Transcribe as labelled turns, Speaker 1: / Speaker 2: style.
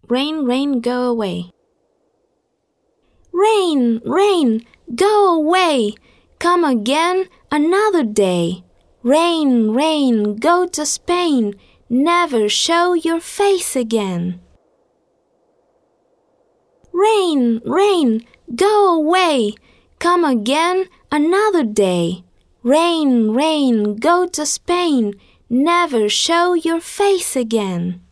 Speaker 1: Rain, rain, go away. Rain, rain, go away. Come again another day. Rain, rain, go to Spain. Never show your face again. Rain, rain, go away. Come again another day. Rain, rain, go to Spain. Never show your face again.